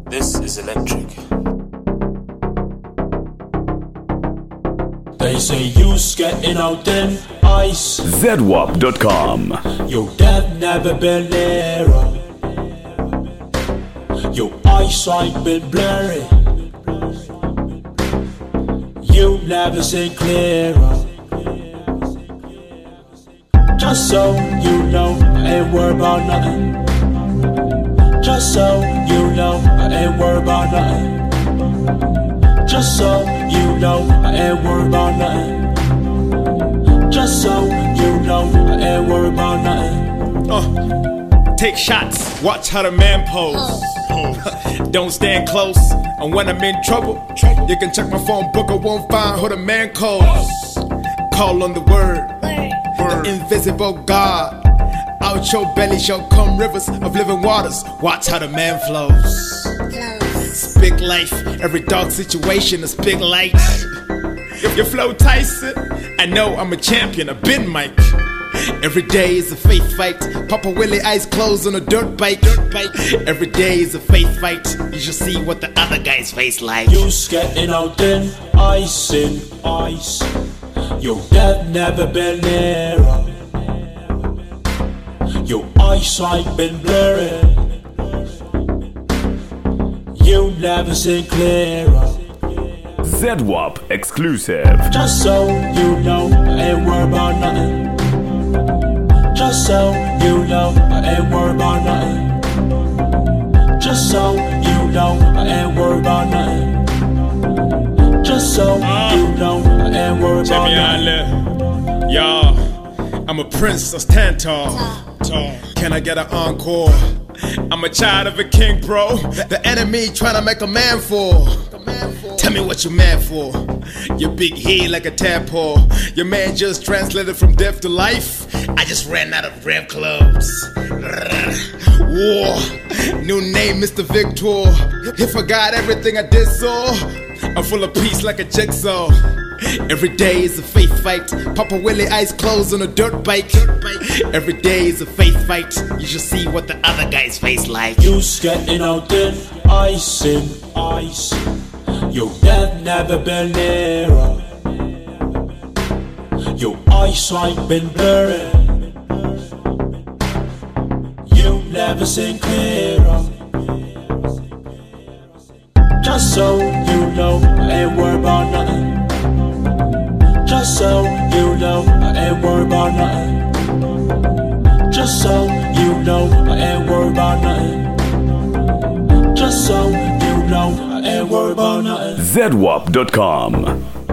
This is electric. They say you's getting out thin ice. ZWAP.com. Your dad never been nearer. Your eyesight been blurry. You never seen clearer. Just so you know, I ain't worried about nothing. Just so you know, I ain't worried about nothing. Just so you know, I ain't worried about nothing. Just so you know, I ain't worried about nothing. Take shots, watch how the man pose. Don't stand close, and when I'm in trouble, you can check my phone book, I won't find who the man calls. Call on the word, the invisible God. Out your belly shall come rivers of living waters. Watch how the man flows. Speak life, every dark situation is big light. Your flow Tyson, I know I'm a champion, I've been Mike. Every day is a faith fight. Papa Willie eyes closed on a dirt bike. Every day is a faith fight. You should see what the other guy's face like. You's getting out thin ice in ice. Your dad never been nearer. Your eyesight been blurry. You never seen clearer. ZWAP exclusive. Just so you know, I ain't worried about nothing. Just so you know, I ain't worried about nothing. Just so you know, I ain't worried about nothing. Just so you know, I ain't worried about nothing. Y'all, I'm a prince, I stand tall. Can I get an encore? I'm a child of a king, bro. The enemy trying to make a man fall. Tell me what you mad for. Your big head like a tadpole. Your man just translated from death to life. I just ran out of rap clubs. War. New name, Mr. Victor. He forgot everything I did, so I'm full of peace like a jigsaw. Every day is a faith fight. Papa Willie eyes closed on a dirt bike. Every day is a faith fight. You should see what the other guy's face like. You's getting out thin ice in ice. Your dad never been nearer. Your eyesight been blurry. You never seen clearer. Just so you know, I ain't worried about nothing. Just so you know, I ain't worried about nothing. Just so you know, I ain't worried about nothing. Just so you know, I ain't worried about nothing. ZWAP.com.